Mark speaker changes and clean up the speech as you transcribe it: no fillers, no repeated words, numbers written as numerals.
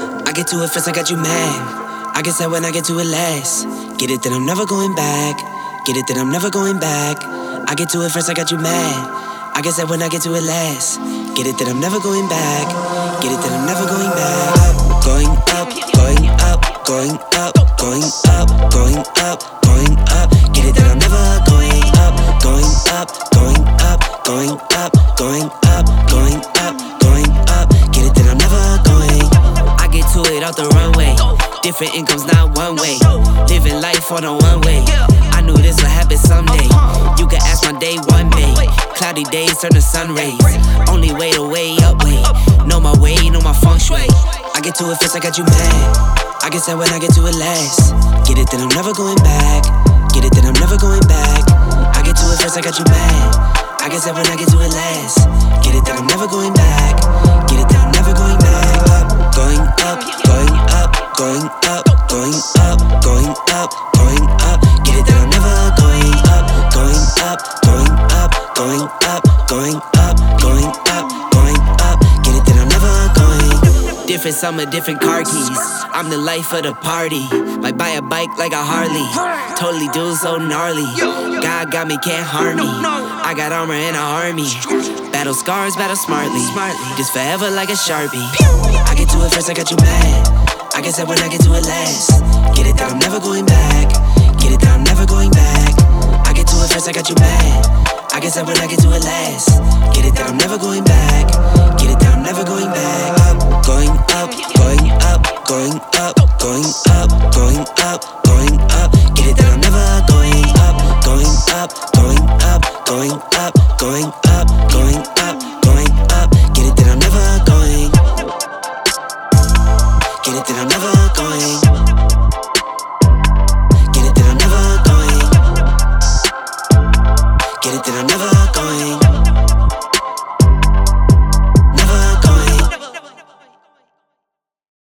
Speaker 1: I get to it first, I got you mad. I get sad when I get to it last. Get it that I'm never going back. Get it that I'm never going back. I get to it first, I got you mad. I get sad when I get to it last. Get it that I'm never going back. Get it that I'm never going back. Going up, going up, going up, going up, going up, going up. Get it that I'm never going up, going up, going up, going up, going up, going up, going up. Get it that I'm never going. I get to it off the runway. Different incomes, not one way. Living life on a one way. I knew this would happen someday. You can ask my day one day. Cloudy days turn to sun rays. Only way to way up way. Know my way, know my feng shui. I get to it first, I got you mad. I get sad when I get to it last. Get it that I'm never going back. Get it that I'm never going back. I get to it first, I got you mad. I get sad when I get to it last. Get it that I'm never going back. Get it that I'm never going back. Going up, going up, going up, going up, going up, going up. Get it that I'm never going up, going up, going up, going up, going up, going up, going up. Get it that I'm never going. Different summer, different car keys. I'm the life of the party. Might buy a bike like a Harley. Totally do so gnarly. God got me, can't harm me. I got armor and an army. Battle scars, battle smartly. Just forever like a Sharpie. I get to it first, I got you mad. I get sad when I get to it last. Get it that I'm never going back. Get it that I'm never going back. I get to it first, I got you mad. I get sad when I get to it last. Get it that I'm never going back. Get it that I'm never going back. Going up, going up, going up, going up, going up, going up. Get it that I'm never going up, going up, going up, going up, going up, going up, going up. Get it that I'm never going. Get it that I'm never going. Get it that I'm never going. Get it that I'm never